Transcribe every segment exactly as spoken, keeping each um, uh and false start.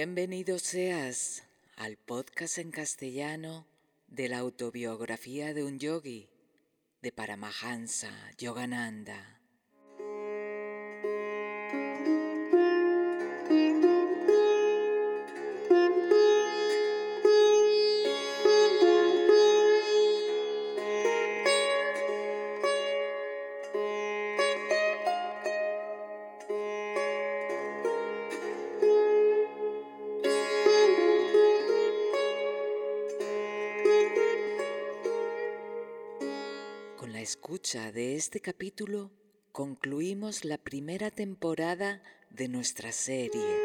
Bienvenido seas al podcast en castellano de la autobiografía de un yogi, de Paramahansa Yogananda. Con la escucha de este capítulo concluimos la primera temporada de nuestra serie.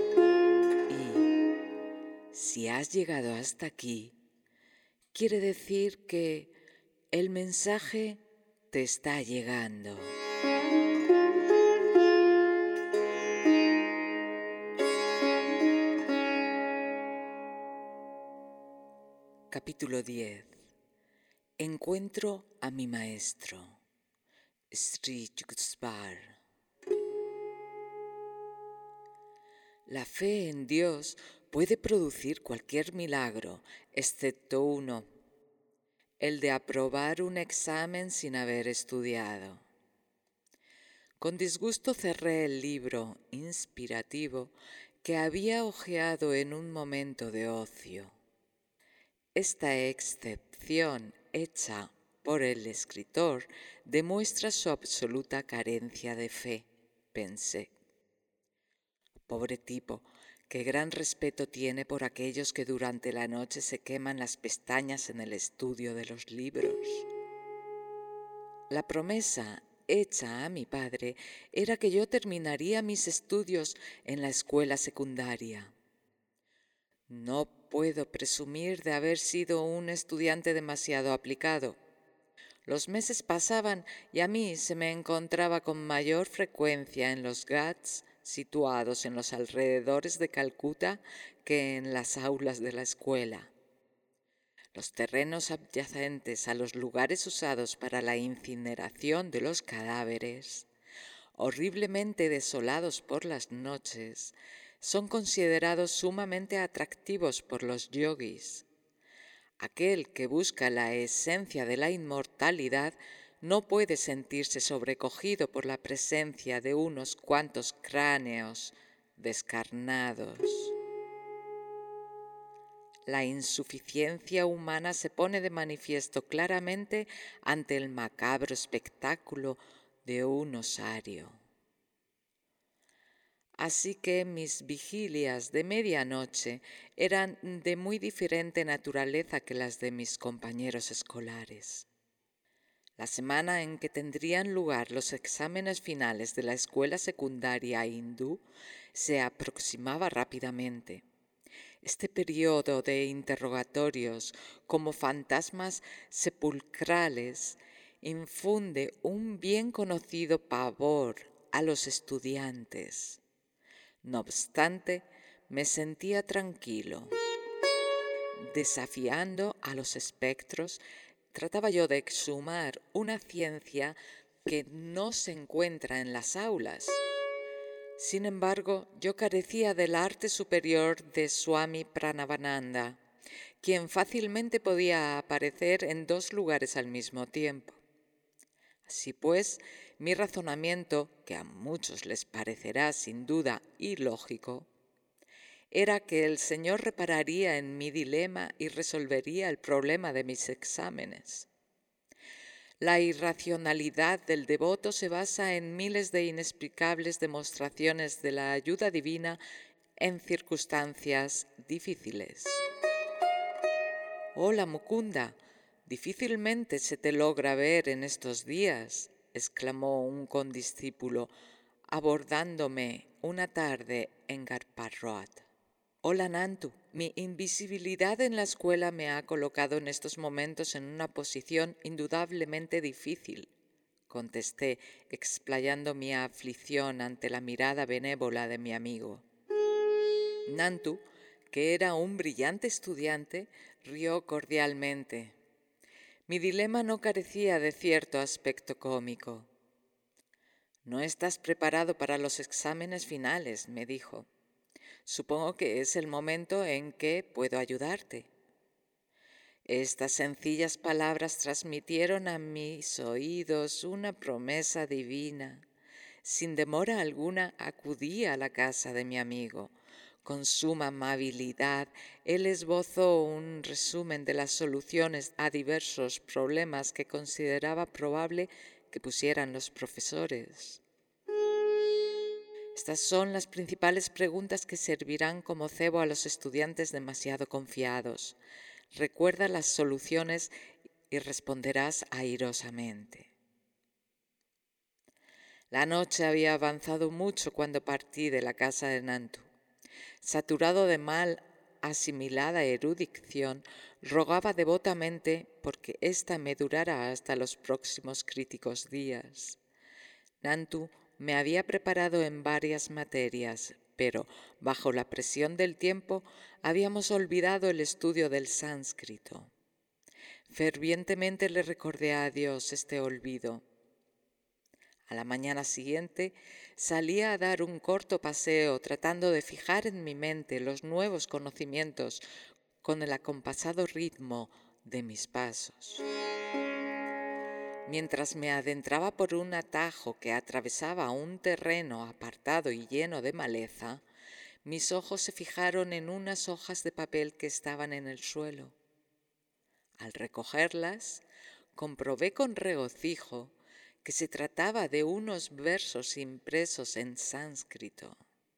Y si has llegado hasta aquí, quiere decir que el mensaje te está llegando. Capítulo diez. Encuentro a mi maestro, Sri Yukteswar. La fe en Dios puede producir cualquier milagro, excepto uno, el de aprobar un examen sin haber estudiado. Con disgusto cerré el libro inspirativo que había hojeado en un momento de ocio. Esta excepción hecha por el escritor demuestra su absoluta carencia de fe, pensé. Pobre tipo, qué gran respeto tiene por aquellos que durante la noche se queman las pestañas en el estudio de los libros. La promesa hecha a mi padre era que yo terminaría mis estudios en la escuela secundaria. No puedo presumir de haber sido un estudiante demasiado aplicado. Los meses pasaban y a mí se me encontraba con mayor frecuencia en los Ghats situados en los alrededores de Calcuta que en las aulas de la escuela. Los terrenos adyacentes a los lugares usados para la incineración de los cadáveres, horriblemente desolados por las noches, son considerados sumamente atractivos por los yogis. Aquel que busca la esencia de la inmortalidad no puede sentirse sobrecogido por la presencia de unos cuantos cráneos descarnados. La insuficiencia humana se pone de manifiesto claramente ante el macabro espectáculo de un osario. Así que mis vigilias de medianoche eran de muy diferente naturaleza que las de mis compañeros escolares. La semana en que tendrían lugar los exámenes finales de la escuela secundaria hindú se aproximaba rápidamente. Este periodo de interrogatorios, como fantasmas sepulcrales, infunde un bien conocido pavor a los estudiantes. No obstante, me sentía tranquilo. Desafiando a los espectros, trataba yo de exhumar una ciencia que no se encuentra en las aulas. Sin embargo, yo carecía del arte superior de Swami Pranavananda, quien fácilmente podía aparecer en dos lugares al mismo tiempo. Así pues, mi razonamiento, que a muchos les parecerá sin duda ilógico, era que el Señor repararía en mi dilema y resolvería el problema de mis exámenes. La irracionalidad del devoto se basa en miles de inexplicables demostraciones de la ayuda divina en circunstancias difíciles. «Hola, Mukunda, difícilmente se te logra ver en estos días», exclamó un condiscípulo abordándome una tarde en Garpar Road. «Hola, Nantu, mi invisibilidad en la escuela me ha colocado en estos momentos en una posición indudablemente difícil», contesté, explayando mi aflicción ante la mirada benévola de mi amigo. Nantu, que era un brillante estudiante, rió cordialmente. Mi dilema no carecía de cierto aspecto cómico. «No estás preparado para los exámenes finales», me dijo. Supongo que es el momento en que puedo ayudarte. Estas sencillas palabras transmitieron a mis oídos una promesa divina. Sin demora alguna acudí a la casa de mi amigo. Con suma amabilidad, él esbozó un resumen de las soluciones a diversos problemas que consideraba probable que pusieran los profesores. Estas son las principales preguntas que servirán como cebo a los estudiantes demasiado confiados. Recuerda las soluciones y responderás airosamente. La noche había avanzado mucho cuando partí de la casa de Nantu. Saturado de mal asimilada erudición, rogaba devotamente porque ésta me durara hasta los próximos críticos días. Nantu me había preparado en varias materias, pero bajo la presión del tiempo habíamos olvidado el estudio del sánscrito. Fervientemente le recordé a Dios este olvido. A la mañana siguiente salía a dar un corto paseo tratando de fijar en mi mente los nuevos conocimientos con el acompasado ritmo de mis pasos. Mientras me adentraba por un atajo que atravesaba un terreno apartado y lleno de maleza, mis ojos se fijaron en unas hojas de papel que estaban en el suelo. Al recogerlas, comprobé con regocijo que se trataba de unos versos impresos en sánscrito.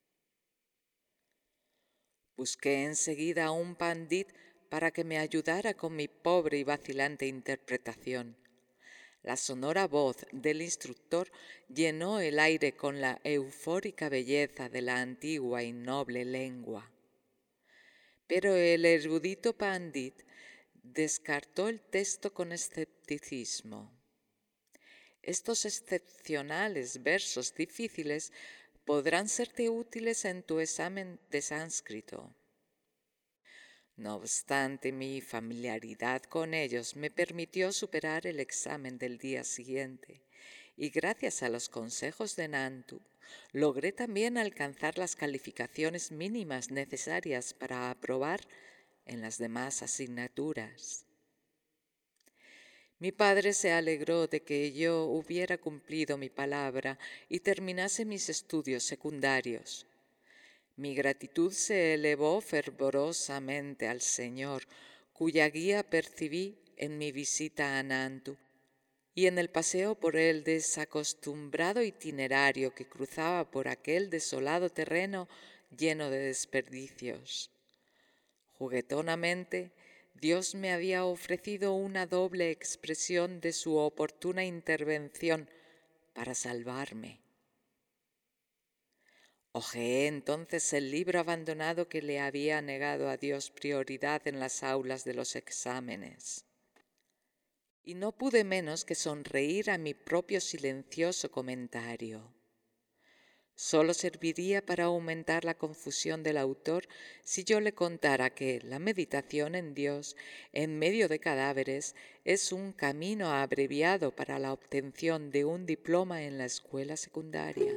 Busqué enseguida a un pandit para que me ayudara con mi pobre y vacilante interpretación. La sonora voz del instructor llenó el aire con la eufórica belleza de la antigua y noble lengua. Pero el erudito pandit descartó el texto con escepticismo. Estos excepcionales versos difíciles podrán serte útiles en tu examen de sánscrito. No obstante, mi familiaridad con ellos me permitió superar el examen del día siguiente, y gracias a los consejos de Nantu, logré también alcanzar las calificaciones mínimas necesarias para aprobar en las demás asignaturas. Mi padre se alegró de que yo hubiera cumplido mi palabra y terminase mis estudios secundarios. Mi gratitud se elevó fervorosamente al Señor, cuya guía percibí en mi visita a Nantu y en el paseo por el desacostumbrado itinerario que cruzaba por aquel desolado terreno lleno de desperdicios. Juguetonamente, Dios me había ofrecido una doble expresión de su oportuna intervención para salvarme. Hojeé entonces el libro abandonado que le había negado a Dios prioridad en las aulas de los exámenes. Y no pude menos que sonreír a mi propio silencioso comentario. Solo serviría para aumentar la confusión del autor si yo le contara que la meditación en Dios en medio de cadáveres es un camino abreviado para la obtención de un diploma en la escuela secundaria.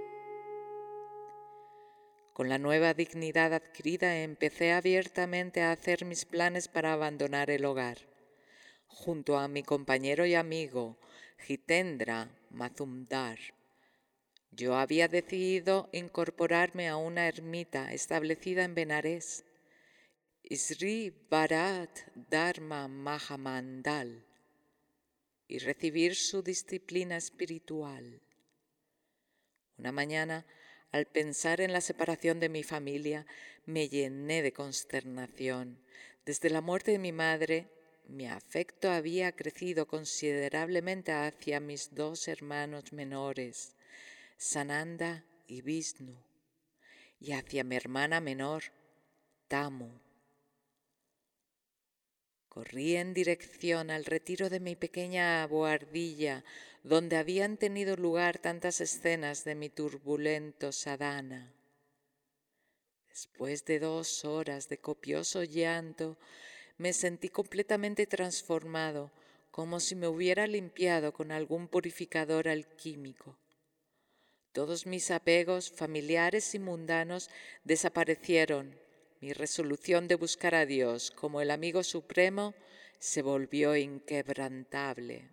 Con la nueva dignidad adquirida empecé abiertamente a hacer mis planes para abandonar el hogar. Junto a mi compañero y amigo Jitendra Mazumdar, yo había decidido incorporarme a una ermita establecida en Benarés, Sri Bharat Dharma Mahamandal, y recibir su disciplina espiritual. Una mañana, al pensar en la separación de mi familia, me llené de consternación. Desde la muerte de mi madre, mi afecto había crecido considerablemente hacia mis dos hermanos menores, Sananda y Vishnu, y hacia mi hermana menor, Tamu. Corrí en dirección al retiro de mi pequeña bohardilla, donde habían tenido lugar tantas escenas de mi turbulento sadhana. Después de dos horas de copioso llanto, me sentí completamente transformado, como si me hubiera limpiado con algún purificador alquímico. Todos mis apegos familiares y mundanos desaparecieron. Mi resolución de buscar a Dios como el amigo supremo se volvió inquebrantable.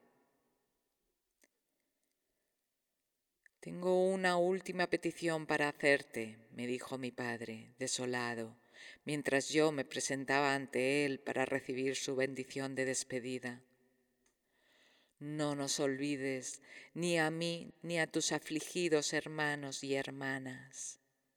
«Tengo una última petición para hacerte», me dijo mi padre, desolado, mientras yo me presentaba ante él para recibir su bendición de despedida. «No nos olvides, ni a mí ni a tus afligidos hermanos y hermanas».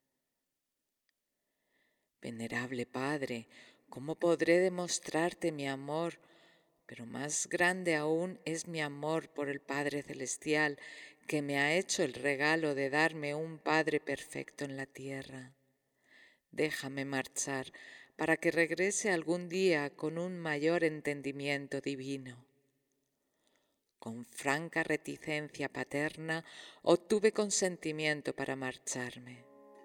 «Venerable Padre, ¿cómo podré demostrarte mi amor? Pero más grande aún es mi amor por el Padre Celestial, que me ha hecho el regalo de darme un Padre perfecto en la tierra. Déjame marchar para que regrese algún día con un mayor entendimiento divino». Con franca reticencia paterna obtuve consentimiento para marcharme.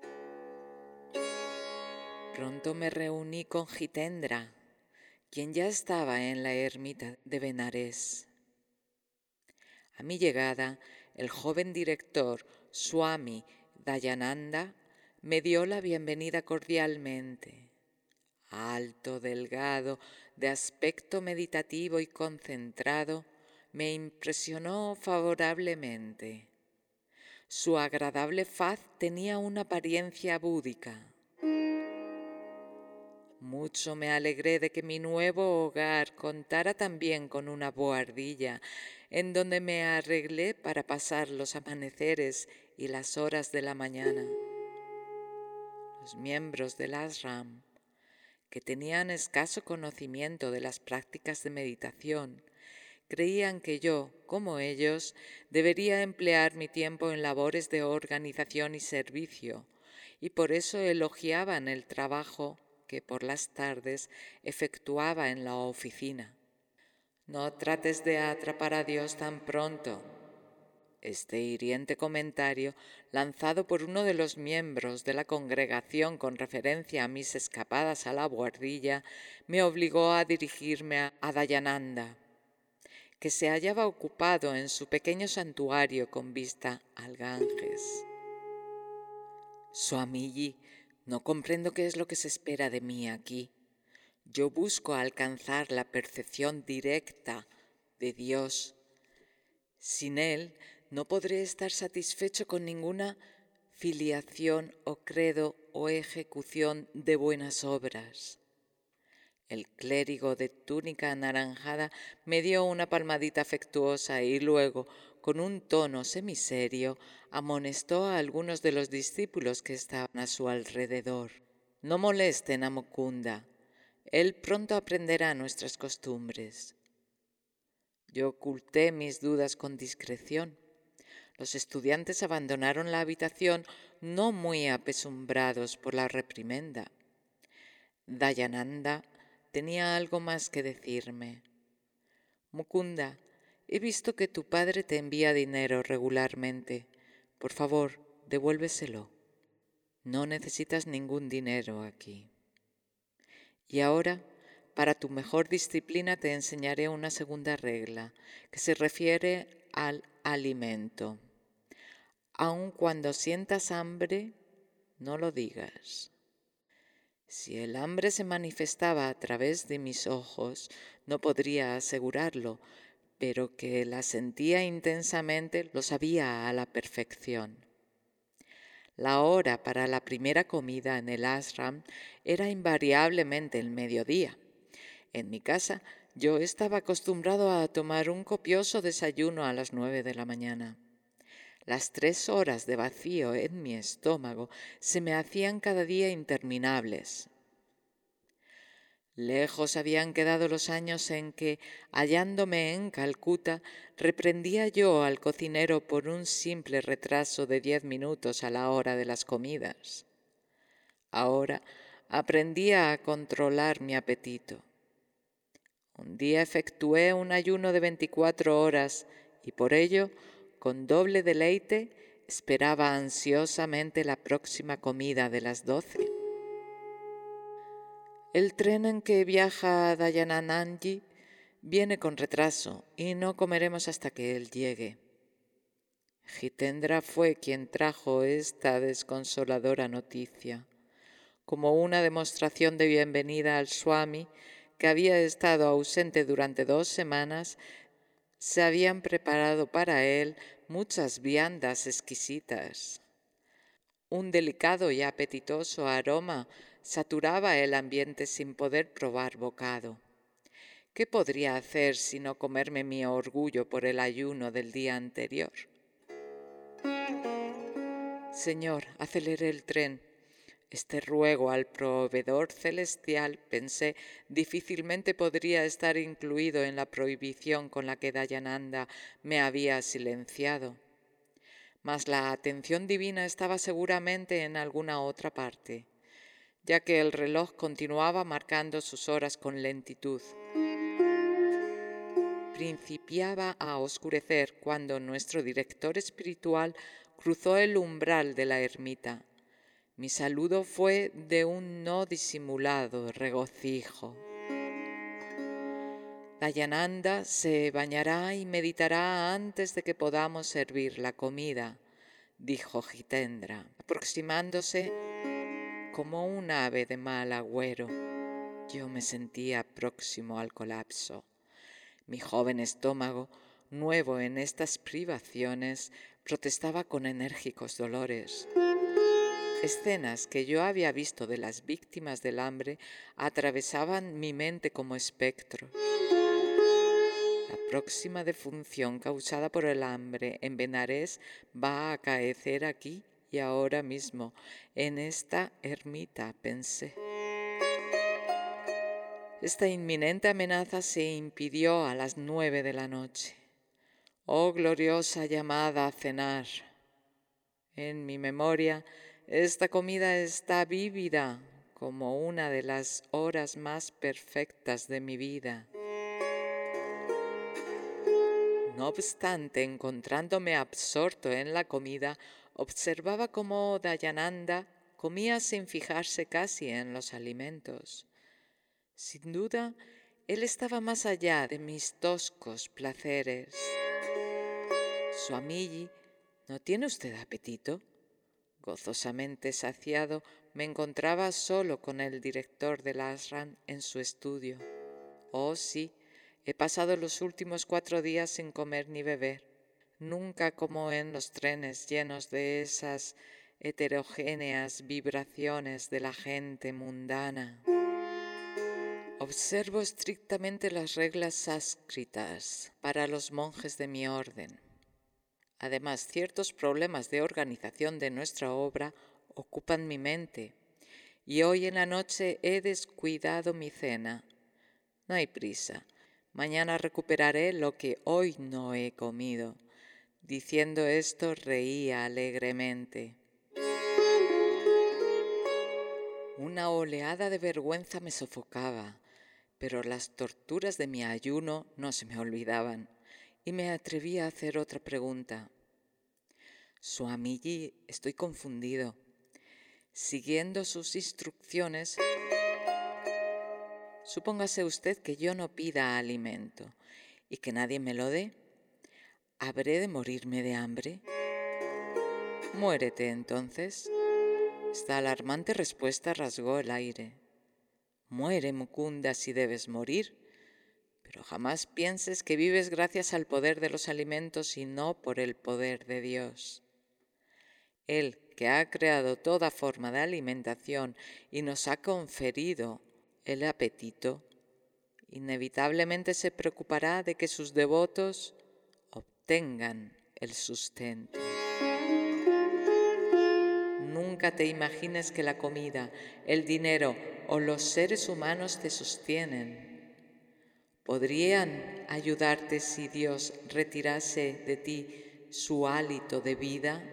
Pronto me reuní con Jitendra, quien ya estaba en la ermita de Benarés. A mi llegada, el joven director Swami Dayananda me dio la bienvenida cordialmente. Alto, delgado, de aspecto meditativo y concentrado, me impresionó favorablemente. Su agradable faz tenía una apariencia búdica. Mucho me alegré de que mi nuevo hogar contara también con una bohardilla, en donde me arreglé para pasar los amaneceres y las horas de la mañana. Los miembros del ashram, que tenían escaso conocimiento de las prácticas de meditación, creían que yo, como ellos, debería emplear mi tiempo en labores de organización y servicio, y por eso elogiaban el trabajo que por las tardes efectuaba en la oficina. «No trates de atrapar a Dios tan pronto». Este hiriente comentario, lanzado por uno de los miembros de la congregación con referencia a mis escapadas a la buhardilla, me obligó a dirigirme a Dayananda, que se hallaba ocupado en su pequeño santuario con vista al Ganges. «Swamiji, no comprendo qué es lo que se espera de mí aquí. Yo busco alcanzar la percepción directa de Dios. Sin Él no podré estar satisfecho con ninguna filiación o credo o ejecución de buenas obras». El clérigo de túnica anaranjada me dio una palmadita afectuosa y luego, con un tono semiserio, amonestó a algunos de los discípulos que estaban a su alrededor. «No molesten a Mukunda. Él pronto aprenderá nuestras costumbres». Yo oculté mis dudas con discreción. Los estudiantes abandonaron la habitación no muy apesumbrados por la reprimenda. Dayananda tenía algo más que decirme. «Mukunda, he visto que tu padre te envía dinero regularmente. Por favor, devuélveselo. No necesitas ningún dinero aquí. Y ahora, para tu mejor disciplina, te enseñaré una segunda regla, que se refiere al alimento. Aun cuando sientas hambre, no lo digas. Si el hambre se manifestaba a través de mis ojos, no podría asegurarlo, pero que la sentía intensamente lo sabía a la perfección. La hora para la primera comida en el ashram era invariablemente el mediodía. En mi casa yo estaba acostumbrado a tomar un copioso desayuno a las nueve de la mañana. Las tres horas de vacío en mi estómago se me hacían cada día interminables. Lejos habían quedado los años en que, hallándome en Calcuta, reprendía yo al cocinero por un simple retraso de diez minutos a la hora de las comidas. Ahora aprendía a controlar mi apetito. Un día efectué un ayuno de veinticuatro horas y por ello, con doble deleite, esperaba ansiosamente la próxima comida de las doce. El tren en que viaja a Dayananji viene con retraso y no comeremos hasta que él llegue. Jitendra fue quien trajo esta desconsoladora noticia. Como una demostración de bienvenida al Swami, que había estado ausente durante dos semanas, se habían preparado para él muchas viandas exquisitas. Un delicado y apetitoso aroma saturaba el ambiente sin poder probar bocado. ¿Qué podría hacer sino comerme mi orgullo por el ayuno del día anterior? Señor, aceleré el tren. Este ruego al proveedor celestial, pensé, difícilmente podría estar incluido en la prohibición con la que Dayananda me había silenciado. Mas la atención divina estaba seguramente en alguna otra parte, ya que el reloj continuaba marcando sus horas con lentitud. Principiaba a oscurecer cuando nuestro director espiritual cruzó el umbral de la ermita. Mi saludo fue de un no disimulado regocijo. Dayananda se bañará y meditará antes de que podamos servir la comida, dijo Jitendra, aproximándose como un ave de mal agüero. Yo me sentía próximo al colapso. Mi joven estómago, nuevo en estas privaciones, protestaba con enérgicos dolores. Escenas que yo había visto de las víctimas del hambre atravesaban mi mente como espectros. La próxima defunción causada por el hambre en Benares va a acaecer aquí y ahora mismo, en esta ermita, pensé. Esta inminente amenaza se impidió a las nueve de la noche. Oh gloriosa llamada a cenar. En mi memoria, esta comida está vívida como una de las horas más perfectas de mi vida. No obstante, encontrándome absorto en la comida, observaba cómo Dayananda comía sin fijarse casi en los alimentos. Sin duda, él estaba más allá de mis toscos placeres. Swamiji, ¿no tiene usted apetito? Gozosamente saciado, me encontraba solo con el director del ashram en su estudio. Oh, sí, he pasado los últimos cuatro días sin comer ni beber. Nunca como en los trenes llenos de esas heterogéneas vibraciones de la gente mundana. Observo estrictamente las reglas sánscritas para los monjes de mi orden. Además, ciertos problemas de organización de nuestra obra ocupan mi mente, y hoy en la noche he descuidado mi cena. No hay prisa, mañana recuperaré lo que hoy no he comido. Diciendo esto, reía alegremente. Una oleada de vergüenza me sofocaba, pero las torturas de mi ayuno no se me olvidaban. Y me atreví a hacer otra pregunta. Swamiji, estoy confundido. Siguiendo sus instrucciones, supóngase usted que yo no pida alimento y que nadie me lo dé. ¿Habré de morirme de hambre? Muérete entonces. Esta alarmante respuesta rasgó el aire. Muere, Mukunda, si debes morir. Pero jamás pienses que vives gracias al poder de los alimentos y no por el poder de Dios. Él, que ha creado toda forma de alimentación y nos ha conferido el apetito, inevitablemente se preocupará de que sus devotos obtengan el sustento. Nunca te imagines que la comida, el dinero o los seres humanos te sostienen. ¿Podrían ayudarte si Dios retirase de ti su hálito de vida?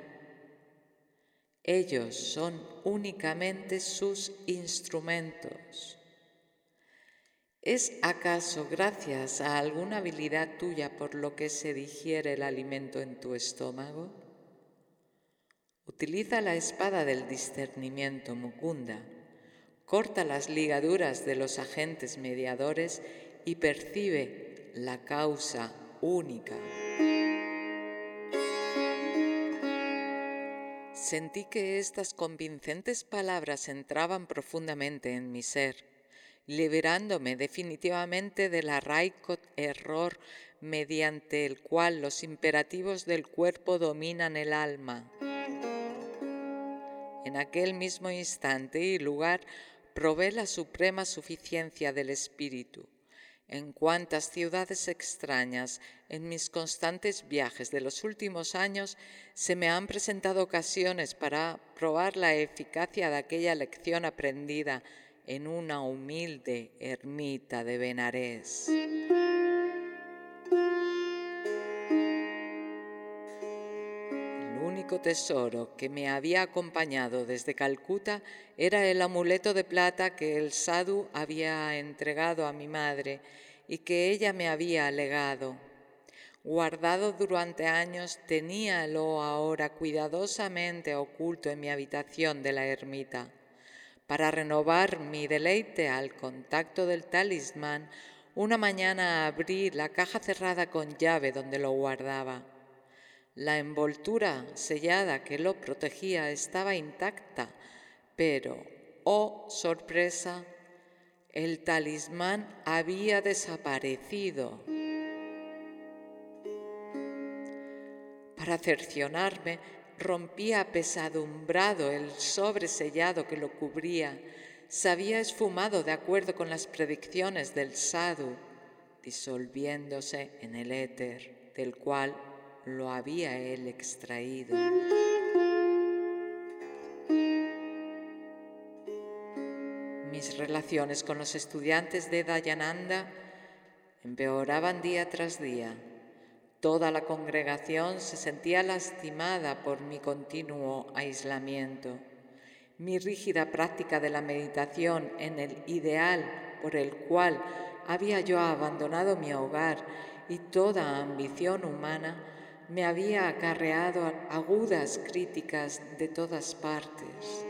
Ellos son únicamente sus instrumentos. ¿Es acaso gracias a alguna habilidad tuya por lo que se digiere el alimento en tu estómago? Utiliza la espada del discernimiento, Mukunda. Corta las ligaduras de los agentes mediadores y percibe la causa única. Sentí que estas convincentes palabras entraban profundamente en mi ser, liberándome definitivamente del arraigo error mediante el cual los imperativos del cuerpo dominan el alma. En aquel mismo instante y lugar probé la suprema suficiencia del espíritu. En cuantas ciudades extrañas en mis constantes viajes de los últimos años se me han presentado ocasiones para probar la eficacia de aquella lección aprendida en una humilde ermita de Benarés. El único tesoro que me había acompañado desde Calcuta era el amuleto de plata que el sadhu había entregado a mi madre y que ella me había legado. Guardado durante años, teníalo ahora cuidadosamente oculto en mi habitación de la ermita. Para renovar mi deleite al contacto del talismán, una mañana abrí la caja cerrada con llave donde lo guardaba. La envoltura sellada que lo protegía estaba intacta, pero, oh sorpresa, el talismán había desaparecido. Para cerciorarme, rompí apesadumbrado el sobre sellado que lo cubría. Se había esfumado de acuerdo con las predicciones del sadhu, disolviéndose en el éter, del cual lo había él extraído. Mis relaciones con los estudiantes de Dayananda empeoraban día tras día. Toda la congregación se sentía lastimada por mi continuo aislamiento. Mi rígida práctica de la meditación en el ideal por el cual había yo abandonado mi hogar y toda ambición humana me había acarreado agudas críticas de todas partes.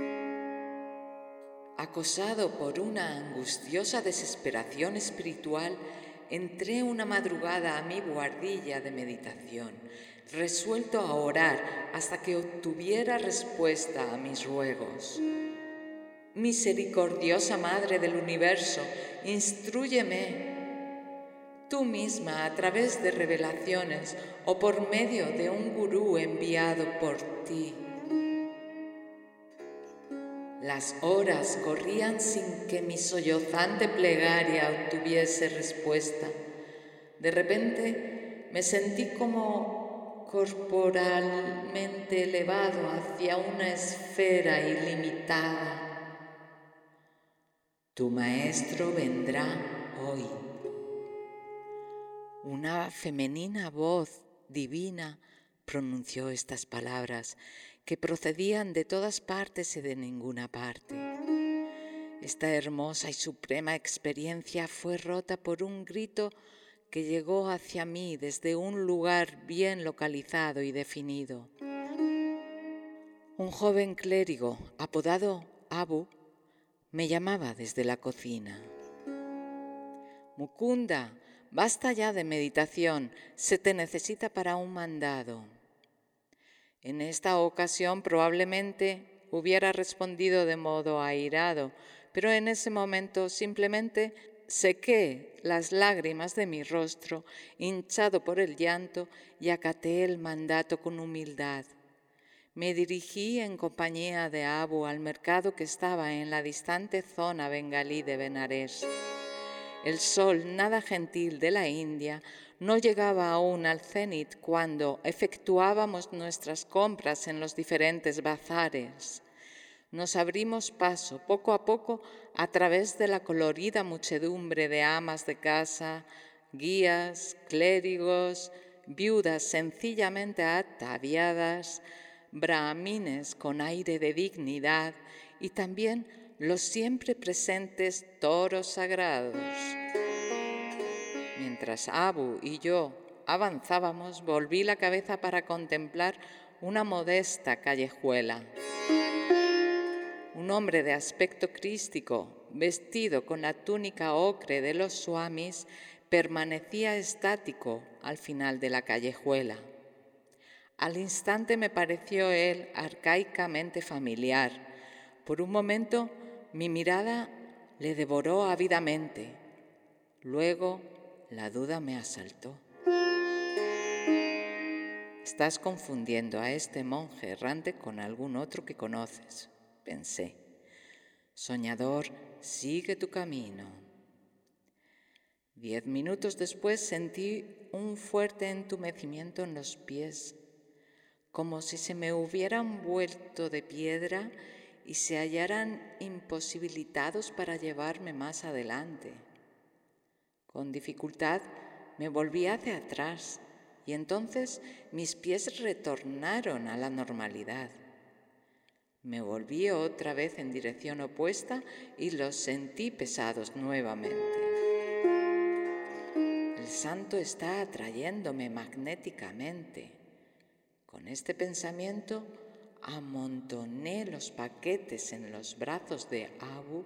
Acosado por una angustiosa desesperación espiritual, entré una madrugada a mi buhardilla de meditación, resuelto a orar hasta que obtuviera respuesta a mis ruegos. Misericordiosa Madre del Universo, instrúyeme tú misma a través de revelaciones o por medio de un gurú enviado por ti. Las horas corrían sin que mi sollozante plegaria obtuviese respuesta. De repente me sentí como corporalmente elevado hacia una esfera ilimitada. Tu maestro vendrá hoy. Una femenina voz divina pronunció estas palabras que procedían de todas partes y de ninguna parte. Esta hermosa y suprema experiencia fue rota por un grito que llegó hacia mí desde un lugar bien localizado y definido. Un joven clérigo, apodado Abu, me llamaba desde la cocina. Mukunda, basta ya de meditación, se te necesita para un mandado. En esta ocasión probablemente hubiera respondido de modo airado, pero en ese momento simplemente sequé las lágrimas de mi rostro, hinchado por el llanto, y acaté el mandato con humildad. Me dirigí en compañía de Abu al mercado que estaba en la distante zona bengalí de Benarés. El sol nada gentil de la India no llegaba aún al cenit cuando efectuábamos nuestras compras en los diferentes bazares. Nos abrimos paso poco a poco a través de la colorida muchedumbre de amas de casa, guías, clérigos, viudas sencillamente ataviadas, brahmines con aire de dignidad y también los siempre presentes toros sagrados. Mientras Abu y yo avanzábamos, volví la cabeza para contemplar una modesta callejuela. Un hombre de aspecto crístico, vestido con la túnica ocre de los swamis, permanecía estático al final de la callejuela. Al instante me pareció él arcaicamente familiar. Por un momento mi mirada le devoró ávidamente. Luego la duda me asaltó. Estás confundiendo a este monje errante con algún otro que conoces, pensé. Soñador, sigue tu camino. Diez minutos después sentí un fuerte entumecimiento en los pies, como si se me hubieran vuelto de piedra y se hallaran imposibilitados para llevarme más adelante. Con dificultad me volví hacia atrás y entonces mis pies retornaron a la normalidad. Me volví otra vez en dirección opuesta y los sentí pesados nuevamente. El santo está atrayéndome magnéticamente. Con este pensamiento amontoné los paquetes en los brazos de Abu.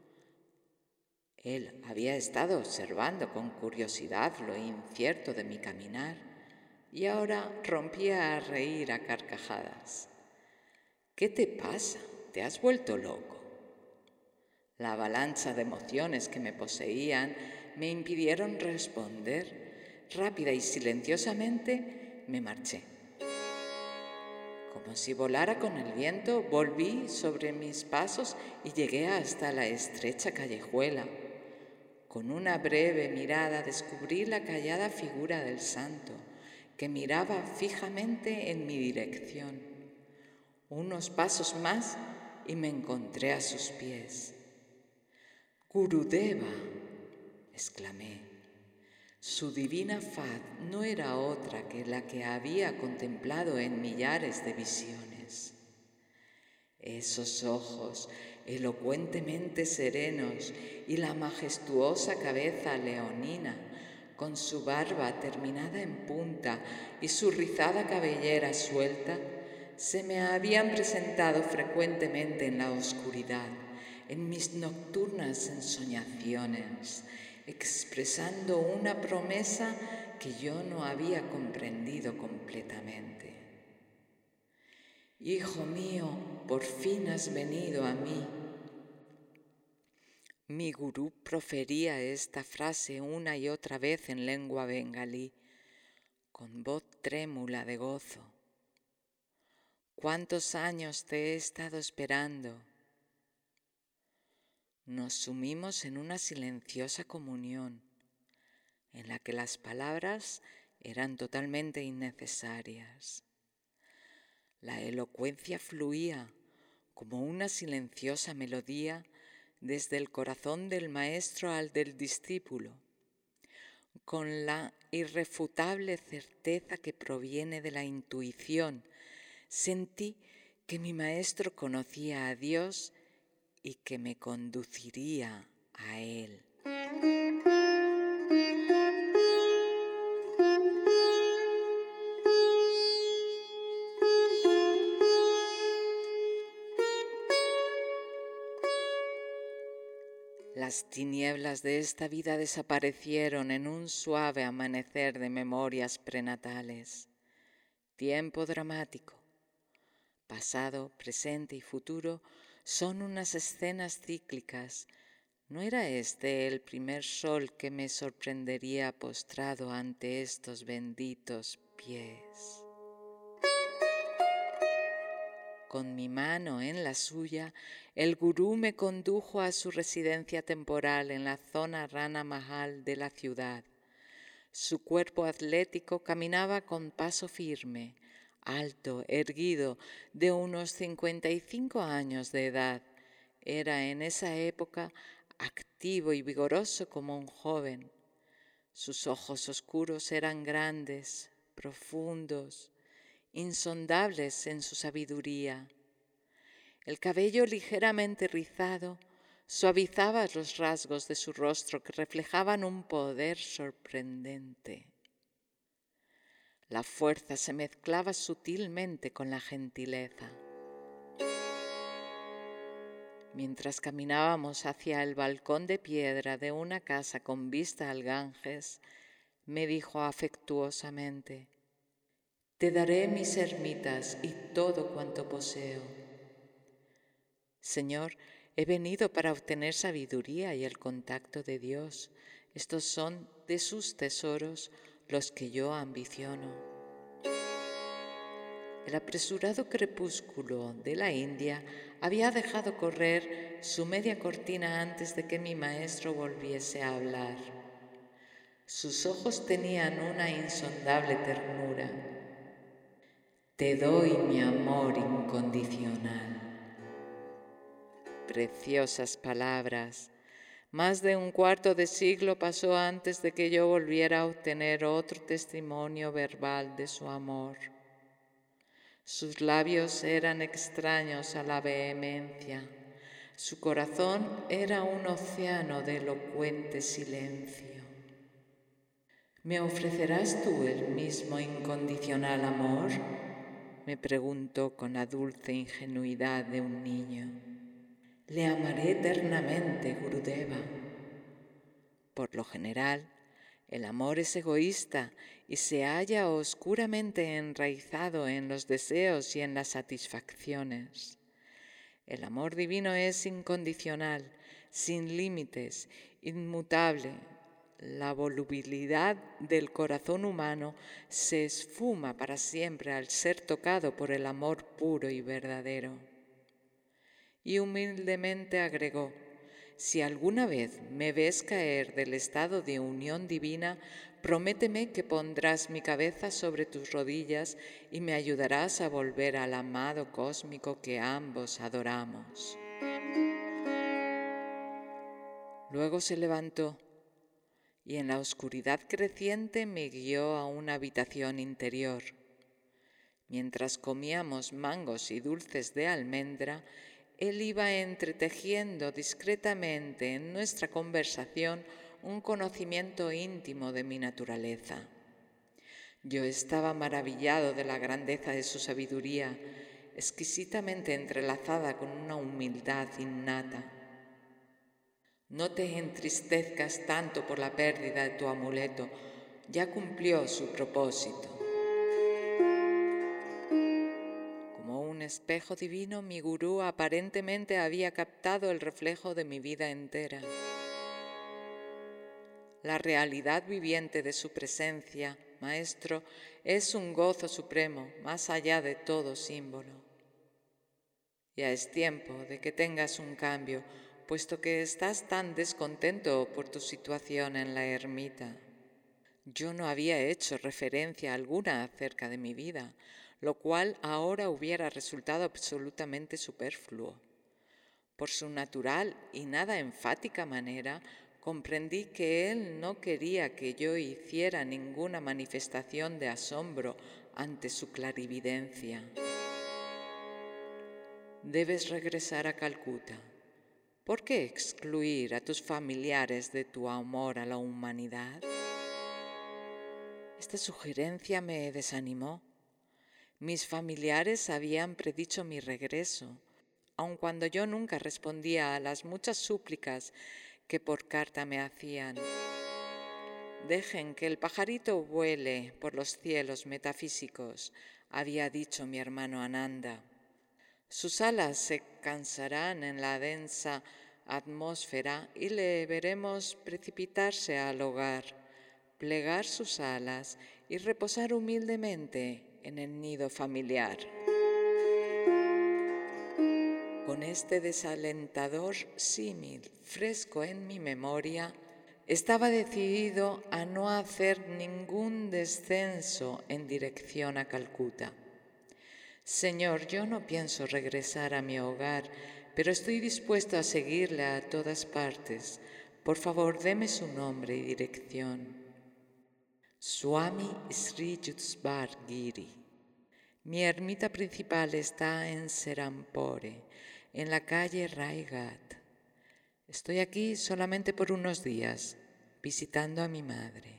Él había estado observando con curiosidad lo incierto de mi caminar y ahora rompía a reír a carcajadas. ¿Qué te pasa? ¿Te has vuelto loco? La avalancha de emociones que me poseían me impidieron responder. Rápida y silenciosamente me marché. Como si volara con el viento, volví sobre mis pasos y llegué hasta la estrecha callejuela. Con una breve mirada descubrí la callada figura del santo, que miraba fijamente en mi dirección. Unos pasos más y me encontré a sus pies. «Gurudeva», exclamé. Su divina faz no era otra que la que había contemplado en millares de visiones. Esos ojos elocuentemente serenos y la majestuosa cabeza leonina, con su barba terminada en punta y su rizada cabellera suelta, se me habían presentado frecuentemente en la oscuridad, en mis nocturnas ensoñaciones, expresando una promesa que yo no había comprendido completamente. «Hijo mío, por fin has venido a mí». Mi gurú profería esta frase una y otra vez en lengua bengalí, con voz trémula de gozo. «¿Cuántos años te he estado esperando?» Nos sumimos en una silenciosa comunión, en la que las palabras eran totalmente innecesarias. La elocuencia fluía como una silenciosa melodía desde el corazón del maestro al del discípulo, con la irrefutable certeza que proviene de la intuición. Sentí que mi maestro conocía a Dios y que me conduciría a Él. Las tinieblas de esta vida desaparecieron en un suave amanecer de memorias prenatales. Tiempo dramático. Pasado, presente y futuro son unas escenas cíclicas. ¿No era este el primer sol que me sorprendería postrado ante estos benditos pies? Con mi mano en la suya, el gurú me condujo a su residencia temporal en la zona Rana Mahal de la ciudad. Su cuerpo atlético caminaba con paso firme, alto, erguido, de unos cincuenta y cinco años de edad. Era en esa época activo y vigoroso como un joven. Sus ojos oscuros eran grandes, profundos, insondables en su sabiduría. El cabello ligeramente rizado suavizaba los rasgos de su rostro que reflejaban un poder sorprendente. La fuerza se mezclaba sutilmente con la gentileza. Mientras caminábamos hacia el balcón de piedra de una casa con vista al Ganges, me dijo afectuosamente: Te daré mis ermitas y todo cuanto poseo. Señor, he venido para obtener sabiduría y el contacto de Dios. Estos son de sus tesoros los que yo ambiciono. El apresurado crepúsculo de la India había dejado correr su media cortina antes de que mi maestro volviese a hablar. Sus ojos tenían una insondable ternura. Te doy mi amor incondicional. Preciosas palabras. Más de un cuarto de siglo pasó antes de que yo volviera a obtener otro testimonio verbal de su amor. Sus labios eran extraños a la vehemencia. Su corazón era un océano de elocuente silencio. ¿Me ofrecerás tú el mismo incondicional amor?, me preguntó con la dulce ingenuidad de un niño. Le amaré eternamente, Gurudeva. Por lo general, el amor es egoísta y se halla oscuramente enraizado en los deseos y en las satisfacciones. El amor divino es incondicional, sin límites, inmutable. La volubilidad del corazón humano se esfuma para siempre al ser tocado por el amor puro y verdadero. Y humildemente agregó: si alguna vez me ves caer del estado de unión divina, prométeme que pondrás mi cabeza sobre tus rodillas y me ayudarás a volver al amado cósmico que ambos adoramos. Luego se levantó y en la oscuridad creciente me guió a una habitación interior. Mientras comíamos mangos y dulces de almendra, él iba entretejiendo discretamente en nuestra conversación un conocimiento íntimo de mi naturaleza. Yo estaba maravillado de la grandeza de su sabiduría, exquisitamente entrelazada con una humildad innata. No te entristezcas tanto por la pérdida de tu amuleto, ya cumplió su propósito. Como un espejo divino, mi gurú aparentemente había captado el reflejo de mi vida entera. La realidad viviente de su presencia, maestro, es un gozo supremo, más allá de todo símbolo. Ya es tiempo de que tengas un cambio, puesto que estás tan descontento por tu situación en la ermita. Yo no había hecho referencia alguna acerca de mi vida, lo cual ahora hubiera resultado absolutamente superfluo. Por su natural y nada enfática manera, comprendí que él no quería que yo hiciera ninguna manifestación de asombro ante su clarividencia. Debes regresar a Calcuta. ¿Por qué excluir a tus familiares de tu amor a la humanidad? Esta sugerencia me desanimó. Mis familiares habían predicho mi regreso, aun cuando yo nunca respondía a las muchas súplicas que por carta me hacían. Dejen que el pajarito vuele por los cielos metafísicos, había dicho mi hermano Ananda. Sus alas se cansarán en la densa atmósfera y le veremos precipitarse al hogar, plegar sus alas y reposar humildemente en el nido familiar. Con este desalentador símil fresco en mi memoria, estaba decidido a no hacer ningún descenso en dirección a Calcuta. Señor, yo no pienso regresar a mi hogar, pero estoy dispuesto a seguirle a todas partes. Por favor, deme su nombre y dirección. Swami Sri Yutsbar Giri. Mi ermita principal está en Serampore, en la calle Raigat. Estoy aquí solamente por unos días, visitando a mi madre.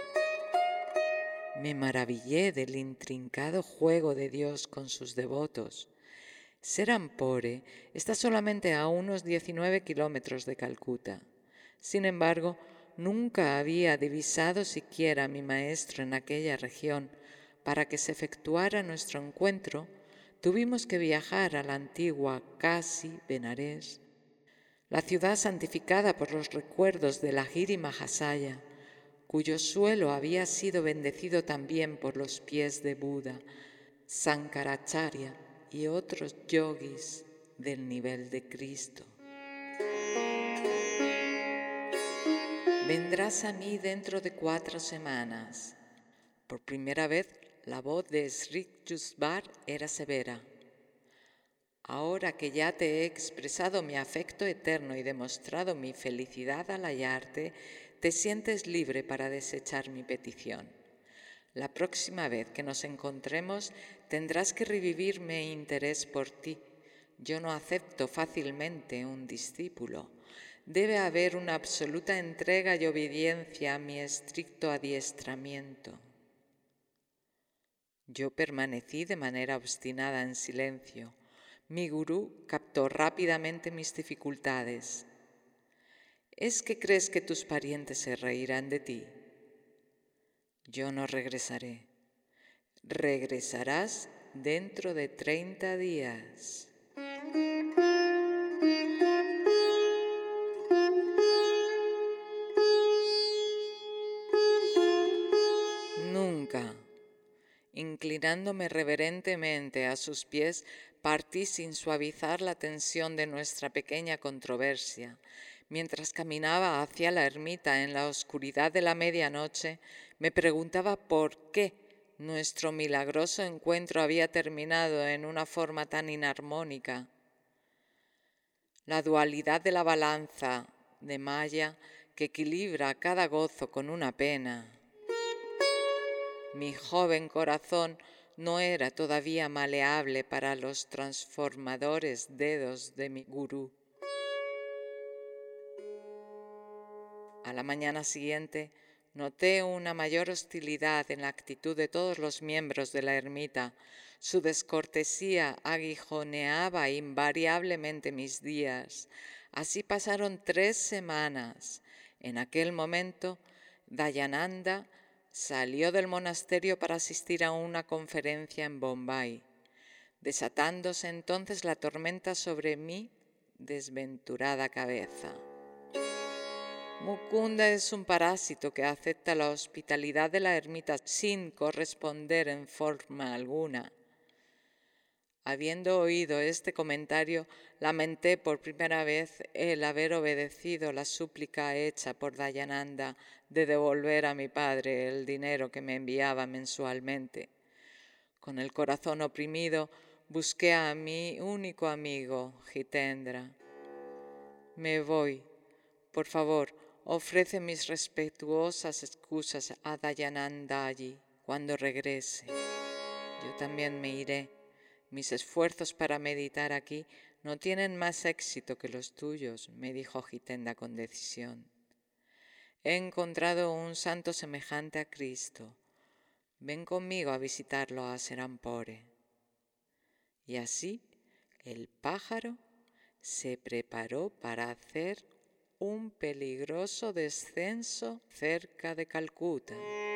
Me maravillé del intrincado juego de Dios con sus devotos. Serampore está solamente a unos diecinueve kilómetros de Calcuta. Sin embargo, nunca había divisado siquiera a mi maestro en aquella región, Para que se efectuara nuestro encuentro, tuvimos que viajar a la antigua Kasi Benares, la ciudad santificada por los recuerdos de la Giri Mahasaya, cuyo suelo había sido bendecido también por los pies de Buda, Sankaracharya y otros yogis del nivel de Cristo. Vendrás a mí dentro de cuatro semanas. Por primera vez, la voz de Sri Yusbar era severa. Ahora que ya te he expresado mi afecto eterno y demostrado mi felicidad al hallarte, te sientes libre para desechar mi petición. La próxima vez que nos encontremos tendrás que revivir mi interés por ti. Yo no acepto fácilmente un discípulo. Debe haber una absoluta entrega y obediencia a mi estricto adiestramiento. Yo permanecí de manera obstinada en silencio. Mi gurú captó rápidamente mis dificultades. ¿Es que crees que tus parientes se reirán de ti? Yo no regresaré. Regresarás dentro de treinta días. Nunca. Inclinándome reverentemente a sus pies, partí sin suavizar la tensión de nuestra pequeña controversia. Mientras caminaba hacia la ermita en la oscuridad de la medianoche, me preguntaba por qué nuestro milagroso encuentro había terminado en una forma tan inarmónica. La dualidad de la balanza de Maya que equilibra cada gozo con una pena. Mi joven corazón no era todavía maleable para los transformadores dedos de mi gurú. A la mañana siguiente noté una mayor hostilidad en la actitud de todos los miembros de la ermita. Su descortesía aguijoneaba invariablemente mis días. Así pasaron tres semanas. En aquel momento, Dayananda salió del monasterio para asistir a una conferencia en Bombay, desatándose entonces la tormenta sobre mi desventurada cabeza. Mukunda es un parásito que acepta la hospitalidad de la ermita sin corresponder en forma alguna. Habiendo oído este comentario, lamenté por primera vez el haber obedecido la súplica hecha por Dayananda de devolver a mi padre el dinero que me enviaba mensualmente. Con el corazón oprimido, busqué a mi único amigo, Jitendra. Me voy. Por favor, ofrece mis respetuosas excusas a Dayananda allí cuando regrese. Yo también me iré. Mis esfuerzos para meditar aquí no tienen más éxito que los tuyos, me dijo Jitendra con decisión. He encontrado un santo semejante a Cristo. Ven conmigo a visitarlo a Serampore. Y así el pájaro se preparó para hacer un peligroso descenso cerca de Calcuta.